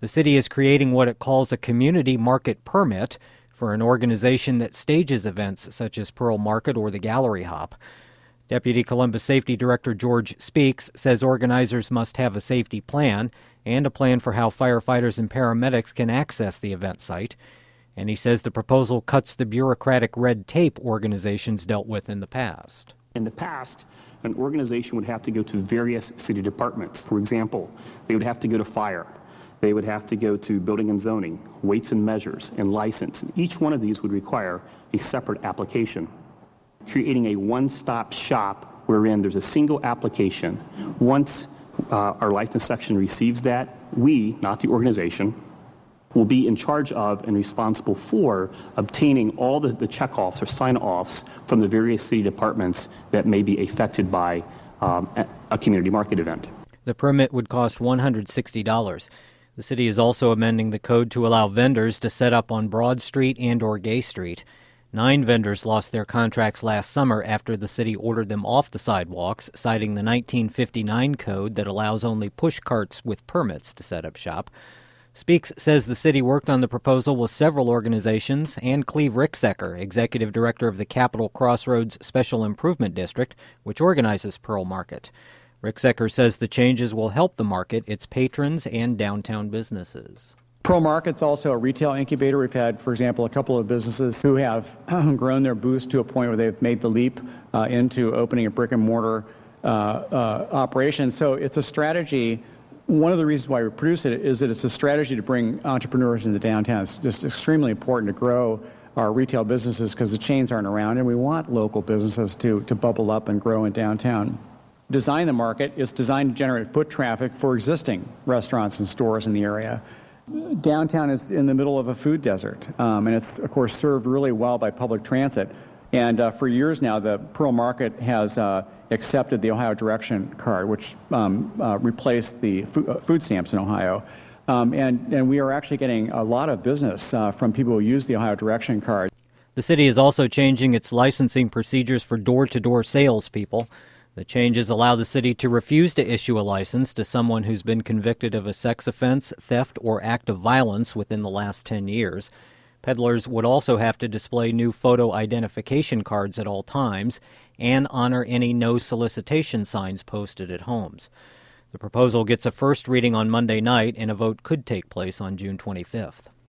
The city is creating what it calls a community market permit for an organization that stages events such as Pearl Market or the Gallery Hop. Deputy Columbus Safety Director George Speaks says organizers must have a safety plan and a plan for how firefighters and paramedics can access the event site. And he says the proposal cuts the bureaucratic red tape organizations dealt with in the past. In the past, an organization would have to go to various city departments. For example, they would have to go to fire. They would have to go to building and zoning, weights and measures, and license. And each one of these would require a separate application. Creating a one-stop shop wherein there's a single application. Once our license section receives that, we, not the organization, will be in charge of and responsible for obtaining all the checkoffs or sign-offs from the various city departments that may be affected by a community market event. The permit would cost $160. The city is also amending the code to allow vendors to set up on Broad Street and/or Gay Street. 9 vendors lost their contracts last summer after the city ordered them off the sidewalks, citing the 1959 code that allows only push carts with permits to set up shop. Speaks says the city worked on the proposal with several organizations and Cleve Ricksecker, executive director of the Capitol Crossroads Special Improvement District, which organizes Pearl Market. Ricksecker says the changes will help the market, its patrons, and downtown businesses. Pearl Market's also a retail incubator. We've had, for example, a couple of businesses who have grown their booths to a point where they've made the leap into opening a brick-and-mortar operation. So it's a strategy. One of the reasons why we produce it is that it's a strategy to bring entrepreneurs into downtown. It's just extremely important to grow our retail businesses because the chains aren't around, and we want local businesses to bubble up and grow in downtown. Design the Market is designed to generate foot traffic for existing restaurants and stores in the area. Downtown is in the middle of a food desert, and it's, of course, served really well by public transit. And for years now, the Pearl Market has accepted the Ohio Direction card, which replaced the food stamps in Ohio. And we are actually getting a lot of business from people who use the Ohio Direction card. The city is also changing its licensing procedures for door-to-door salespeople. The changes allow the city to refuse to issue a license to someone who's been convicted of a sex offense, theft, or act of violence within the last 10 years. Peddlers would also have to display new photo identification cards at all times and honor any no solicitation signs posted at homes. The proposal gets a first reading on Monday night, and a vote could take place on June 25th.